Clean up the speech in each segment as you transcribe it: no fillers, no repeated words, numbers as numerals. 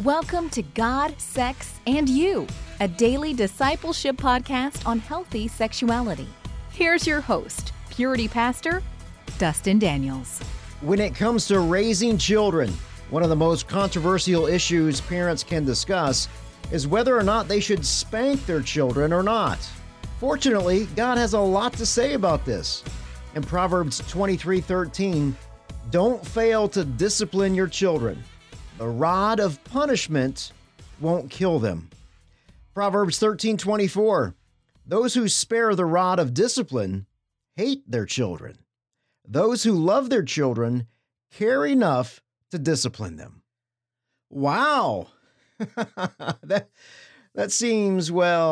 Welcome to God, Sex, and You, a daily discipleship podcast on healthy sexuality. Here's your host, Purity Pastor, Dustin Daniels. When it comes to raising children, one of the most controversial issues parents can discuss is whether or not they should spank their children or not. Fortunately, God has a lot to say about this. In Proverbs 23:13, don't fail to discipline your children. The rod of punishment won't kill them. Proverbs 13:24, those who spare the rod of discipline hate their children. Those who love their children care enough to discipline them. Wow. That seems,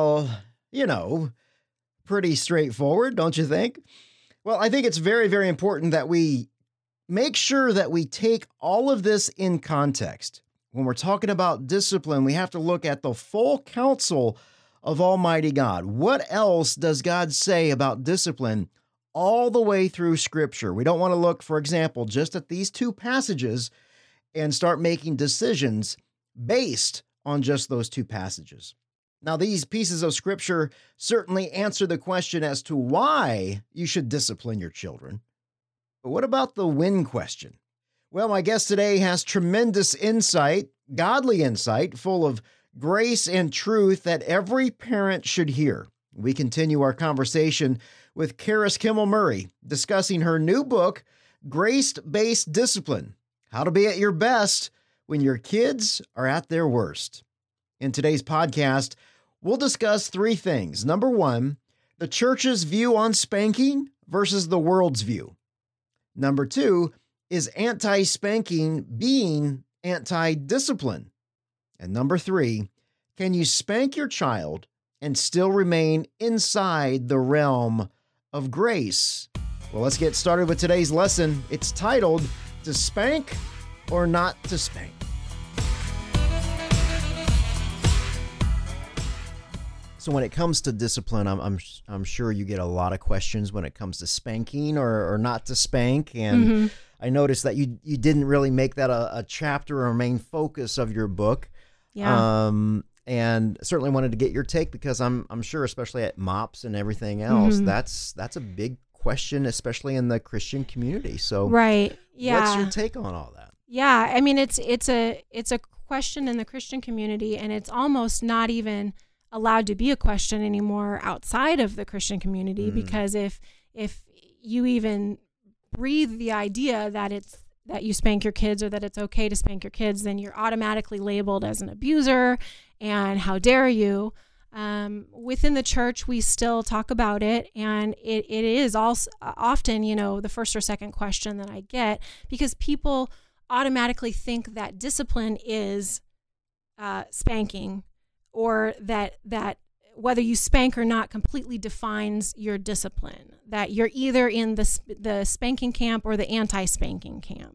pretty straightforward, don't you think? Well, I think it's very, very important that we make sure that we take all of this in context. When we're talking about discipline, we have to look at the full counsel of Almighty God. What else does God say about discipline all the way through Scripture? We don't want to look, for example, just at these two passages and start making decisions based on just those two passages. Now, these pieces of Scripture certainly answer the question as to why you should discipline your children. But what about the when question? Well, my guest today has tremendous insight, godly insight, full of grace and truth that every parent should hear. We continue our conversation with Karis Kimmel Murray, discussing her new book, Grace-Based Discipline: How to Be at Your Best When Your Kids Are at Their Worst. In today's podcast, we'll discuss three things. Number one, the church's view on spanking versus the world's view. Number two, is anti-spanking being anti-discipline? And number three, can you spank your child and still remain inside the realm of grace? Well, let's get started with today's lesson. It's titled, To Spank or Not to Spank. So when it comes to discipline, I'm sure you get a lot of questions when it comes to spanking or not to spank. And I noticed that you didn't really make that a chapter or a main focus of your book. Yeah. And certainly wanted to get your take because I'm sure, especially at MOPS and everything else, that's a big question, especially in the Christian community. So right. Yeah. What's your take on all that? Yeah. I mean, it's a question in the Christian community, and it's almost not even allowed to be a question anymore outside of the Christian community, because if you even breathe the idea that you spank your kids or that it's okay to spank your kids, then you're automatically labeled as an abuser, and how dare you. Within the church, we still talk about it, and it is also often, the first or second question that I get, because people automatically think that discipline is spanking, or that whether you spank or not completely defines your discipline, that you're either in the spanking camp or the anti-spanking camp.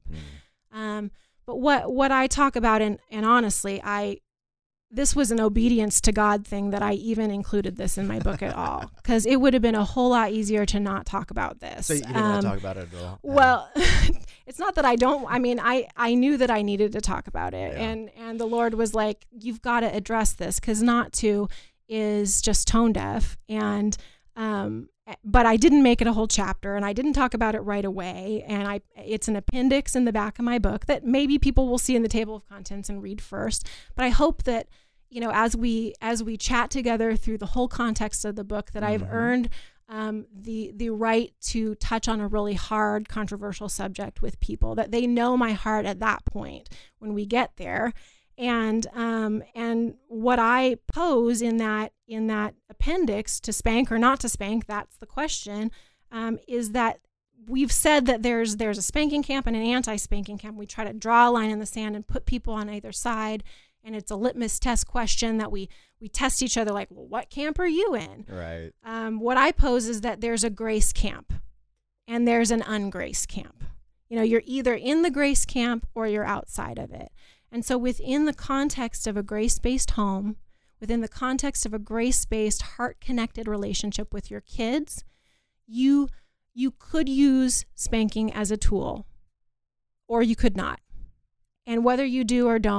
But what I talk about, and honestly, this was an obedience to God thing that I even included this in my book at all, because it would have been a whole lot easier to not talk about this. So you didn't want to talk about it at all? Well, it's not that I don't. I mean, I knew that I needed to talk about it, and the Lord was like, you've got to address this, because not to is just tone deaf. And but I didn't make it a whole chapter, and I didn't talk about it right away. And it's an appendix in the back of my book that maybe people will see in the table of contents and read first. But I hope that, as we chat together through the whole context of the book, that I've earned the right to touch on a really hard, controversial subject with people, that they know my heart at that point when we get there. And what I pose in that appendix, to spank or not to spank, that's the question, is that we've said that there's a spanking camp and an anti-spanking camp. We try to draw a line in the sand and put people on either side, and it's a litmus test question that we test each other, like, well, what camp are you in? Right. What I pose is that there's a grace camp and there's an ungrace camp. You're either in the grace camp or you're outside of it. And so within the context of a grace-based home, within the context of a grace-based, heart-connected relationship with your kids, you could use spanking as a tool, or you could not. And whether you do or don't,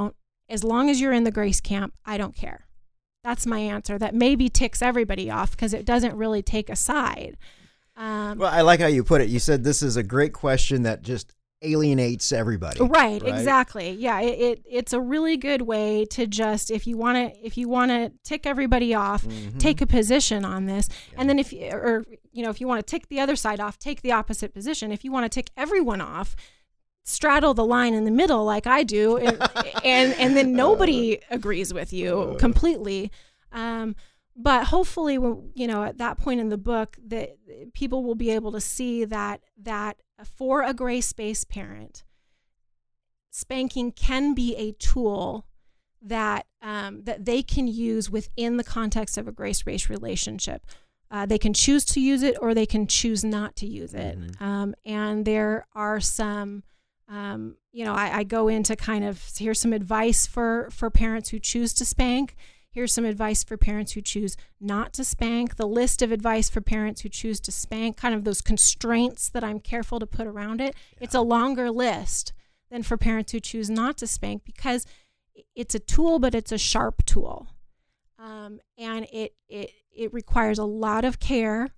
as long as you're in the grace camp, I don't care. That's my answer. That maybe ticks everybody off because it doesn't really take a side. Well, I like how you put it. You said this is a great question that just alienates everybody. Right? Exactly. Yeah, it's a really good way to just, if you want to tick everybody off, take a position on this. Yeah. And then if you want to tick the other side off, take the opposite position. If you want to tick everyone off, straddle the line in the middle like I do, and then nobody agrees with you completely. But hopefully, at that point in the book, that people will be able to see that for a grace-based parent, spanking can be a tool that they can use within the context of a grace-based relationship. They can choose to use it, or they can choose not to use it. And there are some, I go into kind of, here's some advice for parents who choose to spank. Here's some advice for parents who choose not to spank. The list of advice for parents who choose to spank, kind of those constraints that I'm careful to put around it. Yeah. It's a longer list than for parents who choose not to spank, because it's a tool, but it's a sharp tool. And it requires a lot of care.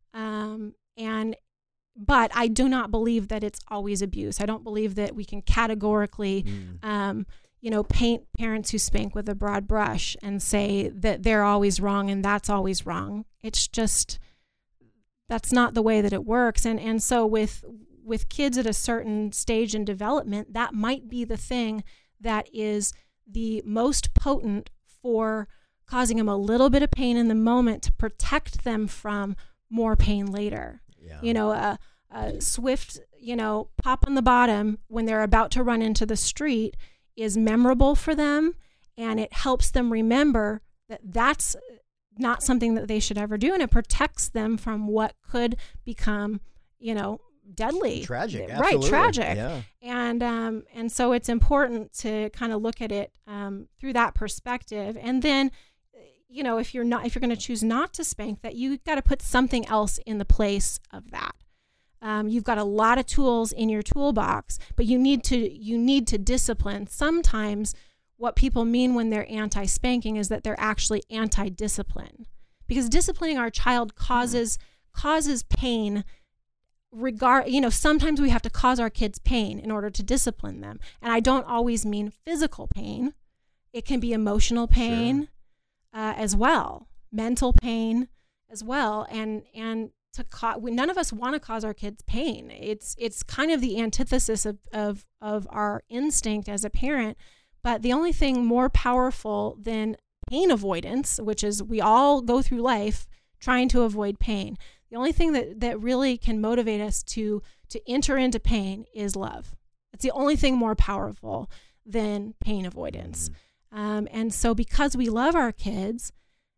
But I do not believe that it's always abuse. I don't believe that we can categorically paint parents who spank with a broad brush and say that they're always wrong and that's always wrong. It's just, that's not the way that it works. And so with kids at a certain stage in development, that might be the thing that is the most potent for causing them a little bit of pain in the moment to protect them from more pain later. Yeah. A swift, pop on the bottom when they're about to run into the street is memorable for them, and it helps them remember that that's not something that they should ever do, and it protects them from what could become, deadly. Tragic, absolutely. Right, tragic. Yeah. And so it's important to kind of look at it through that perspective. And then, if you're going to choose not to spank, that you've got to put something else in the place of that. You've got a lot of tools in your toolbox, but you need to discipline. Sometimes what people mean when they're anti-spanking is that they're actually anti-discipline, because disciplining our child causes pain. Sometimes we have to cause our kids pain in order to discipline them. And I don't always mean physical pain. It can be emotional pain, as well, mental pain as well. And none of us want to cause our kids pain. It's kind of the antithesis of our instinct as a parent. But the only thing more powerful than pain avoidance, which is we all go through life trying to avoid pain, the only thing that really can motivate us to enter into pain is love. It's the only thing more powerful than pain avoidance. And so because we love our kids,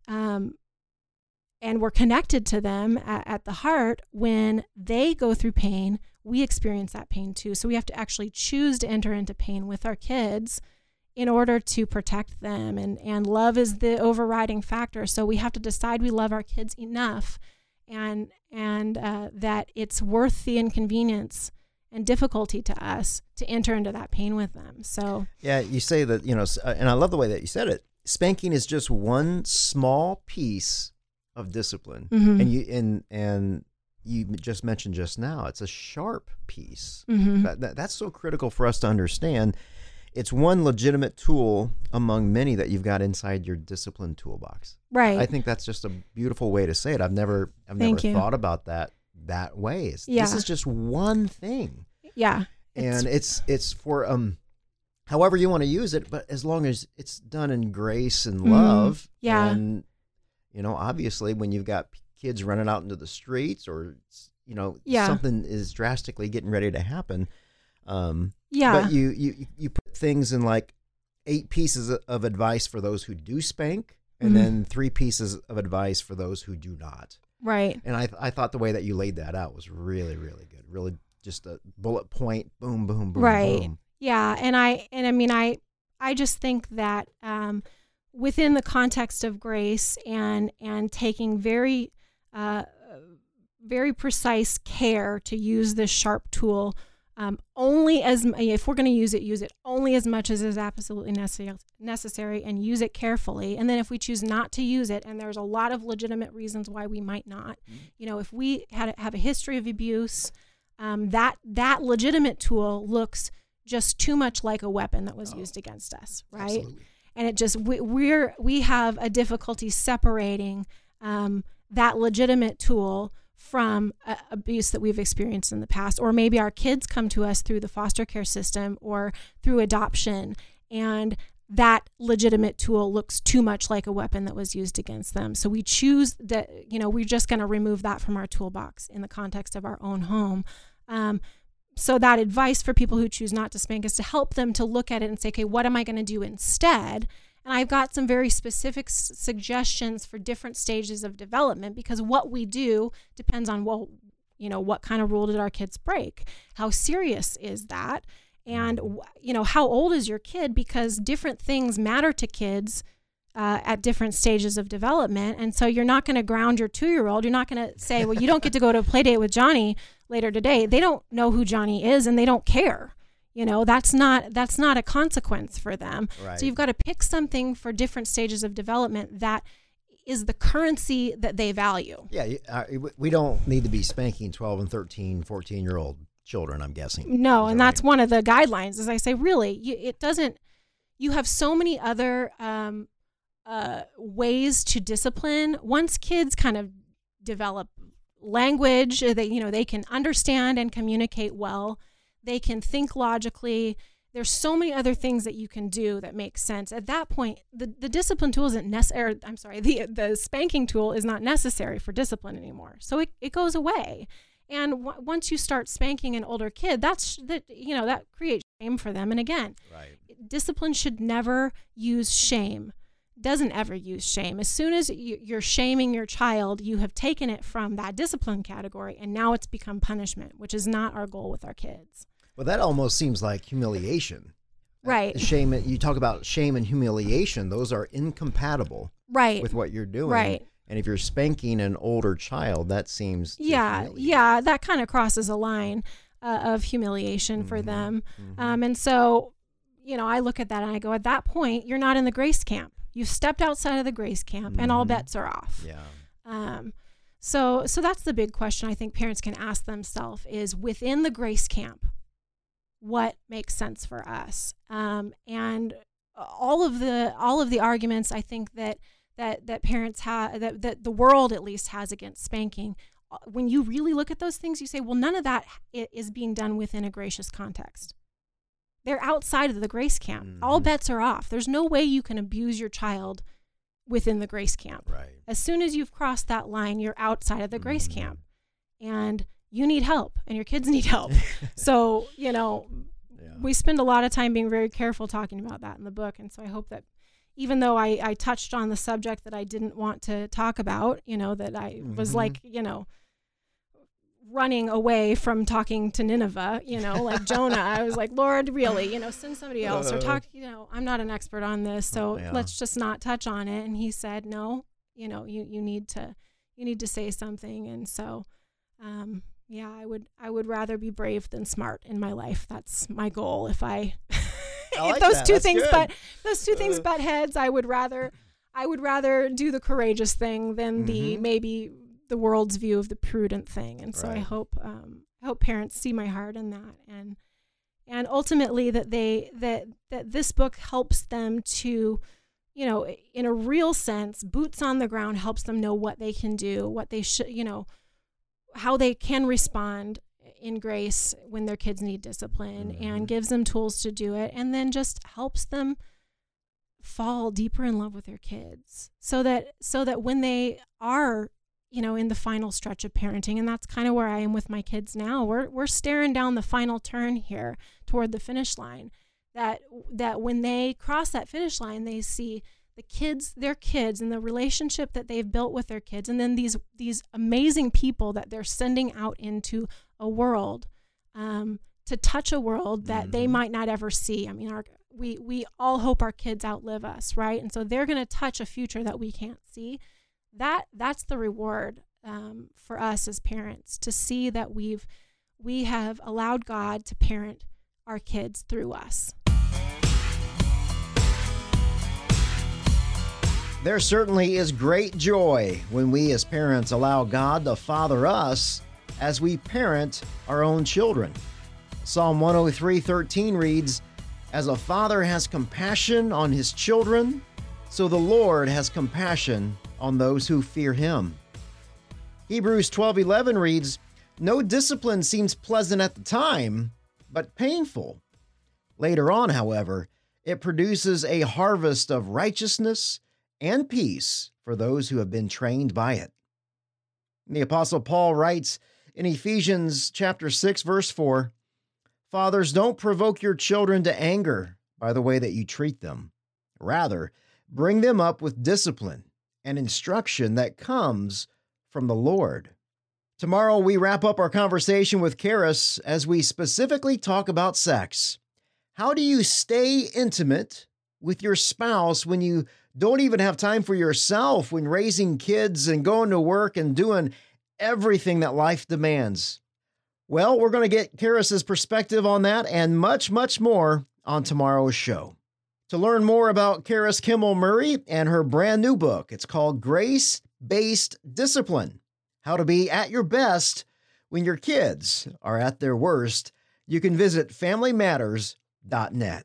and we're connected to them at the heart, when they go through pain, we experience that pain too. So we have to actually choose to enter into pain with our kids in order to protect them. And love is the overriding factor. So we have to decide we love our kids enough and that it's worth the inconvenience and difficulty to us to enter into that pain with them. So yeah, you say that, and I love the way that you said it. Spanking is just one small piece of discipline. And you just mentioned just now, it's a sharp piece. That's so critical for us to understand. It's one legitimate tool among many that you've got inside your discipline toolbox. Right. I think that's just a beautiful way to say it. I've never thought about that way. This is just one thing. Yeah. And it's for however you want to use it, but as long as it's done in grace and love. Yeah. And obviously when you've got kids running out into the streets or something is drastically getting ready to happen. But you put things in like 8 pieces of advice for those who do spank, and then 3 pieces of advice for those who do not. Right. And I thought the way that you laid that out was really, really good. Really just a bullet point, boom, boom, boom, right. boom. Yeah. And I just think that within the context of grace and taking very, very precise care to use this sharp tool, if we're going to use it only as much as is absolutely necessary, and use it carefully. And then if we choose not to use it, and there's a lot of legitimate reasons why we might not, if we have a history of abuse, that legitimate tool looks just too much like a weapon that was used against us, right? Absolutely. And it just we have a difficulty separating that legitimate tool from abuse that we've experienced in the past, or maybe our kids come to us through the foster care system or through adoption, and that legitimate tool looks too much like a weapon that was used against them. So we choose that, we're just going to remove that from our toolbox in the context of our own home. So that advice for people who choose not to spank is to help them to look at it and say, okay, what am I going to do instead? And I've got some very specific suggestions for different stages of development, because what we do depends on, what kind of rule did our kids break? How serious is that? And, how old is your kid? Because different things matter to kids at different stages of development. And so you're not going to ground your 2-year-old. You're not going to say, well, you don't get to go to a play date with Johnny later today. They don't know who Johnny is, and they don't care. That's not a consequence for them. Right. So you've got to pick something for different stages of development that is the currency that they value. Yeah, we don't need to be spanking 12 and 13, 14-year-old children, I'm guessing. No, and that's one of the guidelines, as I say, really, you have so many other ways to discipline. Once kids kind of develop language, they can understand and communicate well. They can think logically. There's so many other things that you can do that make sense. At that point, the discipline tool isn't necessary. The spanking tool is not necessary for discipline anymore. So it goes away. And once you start spanking an older kid, that creates shame for them. And again, discipline should never use shame. Doesn't ever use shame. As soon as you're shaming your child, you have taken it from that discipline category, and now it's become punishment, which is not our goal with our kids. Well, that almost seems like humiliation. Right. Shame. You talk about shame and humiliation. Those are incompatible. Right. With what you're doing. Right. And if you're spanking an older child, that seems yeah, that kind of crosses a line of humiliation for them. And so, I look at that and I go, at that point, you're not in the grace camp. You've stepped outside of the grace camp, and all bets are off. Yeah. So that's the big question I think parents can ask themselves is, within the grace camp, what makes sense for us? And all of the arguments I think that parents have, that the world at least has against spanking, when you really look at those things, you say, well, none of that is being done within a gracious context. They're outside of the grace camp. All bets are off. There's no way you can abuse your child within the grace camp. Right. As soon as you've crossed that line, you're outside of the grace camp, and you need help, and your kids need help. So, we spend a lot of time being very careful talking about that in the book. And so I hope that even though I touched on the subject that I didn't want to talk about, that I was like, running away from talking to Nineveh, like Jonah. I was like, Lord, really, send somebody else, or talk, I'm not an expert on this, so let's just not touch on it. And he said, no, you need to say something. And so, I would rather be brave than smart in my life. That's my goal. If if those two things butt heads, I would rather do the courageous thing than maybe the world's view of the prudent thing. And so I hope parents see my heart in that, and ultimately that that this book helps them to, in a real sense, boots on the ground, helps them know what they can do, what they should, how they can respond in grace when their kids need discipline, and gives them tools to do it, and then just helps them fall deeper in love with their kids, so that when they are, in the final stretch of parenting, and that's kind of where I am with my kids now. We're staring down the final turn here toward the finish line. That when they cross that finish line, they see their kids, and the relationship that they've built with their kids, and then these amazing people that they're sending out into a world, to touch a world that they might not ever see. I mean, we all hope our kids outlive us, right? And so they're going to touch a future that we can't see. That's the reward for us as parents, to see that we've we have allowed God to parent our kids through us. There certainly is great joy when we as parents allow God to father us as we parent our own children. Psalm 103:13 reads, "As a father has compassion on his children, so the Lord has compassion on those who fear him." Hebrews 12:11 reads, "No discipline seems pleasant at the time, but painful. Later on, however, it produces a harvest of righteousness and peace for those who have been trained by it." The Apostle Paul writes in Ephesians chapter 6, verse 4, "Fathers, don't provoke your children to anger by the way that you treat them. Rather, bring them up with discipline and instruction that comes from the Lord." Tomorrow, we wrap up our conversation with Karis as we specifically talk about sex. How do you stay intimate with your spouse when you don't even have time for yourself, when raising kids and going to work and doing everything that life demands? Well, we're going to get Karis's perspective on that and much, much more on tomorrow's show. To learn more about Karis Kimmel Murray and her brand new book, it's called Grace-Based Discipline: How to Be at Your Best When Your Kids Are at Their Worst, you can visit FamilyMatters.net.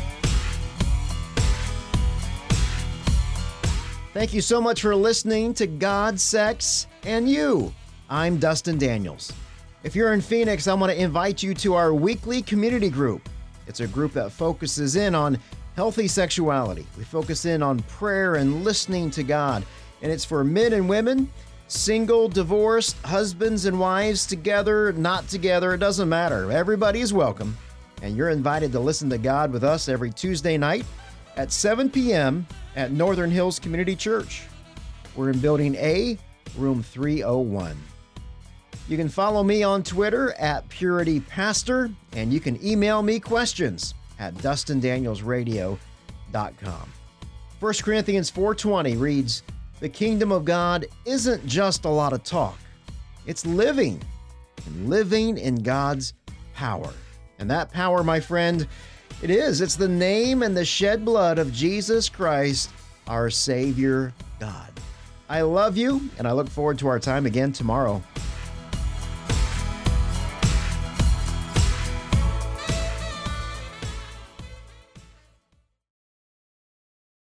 Thank you so much for listening to God, Sex, and You. I'm Dustin Daniels. If you're in Phoenix, I want to invite you to our weekly community group. It's a group that focuses in on healthy sexuality. We focus in on prayer and listening to God. And it's for men and women, single, divorced, husbands and wives, together, not together, it doesn't matter. Everybody is welcome. And you're invited to listen to God with us every Tuesday night at 7 p.m. at Northern Hills Community Church. We're in Building A, room 301. You can follow me on Twitter at PurityPastor, and you can email me questions at DustinDanielsRadio.com. 1 Corinthians 4:20 reads, "The kingdom of God isn't just a lot of talk. It's living, and living in God's power." And that power, my friend, it's the name and the shed blood of Jesus Christ, our Savior God. I love you, and I look forward to our time again tomorrow.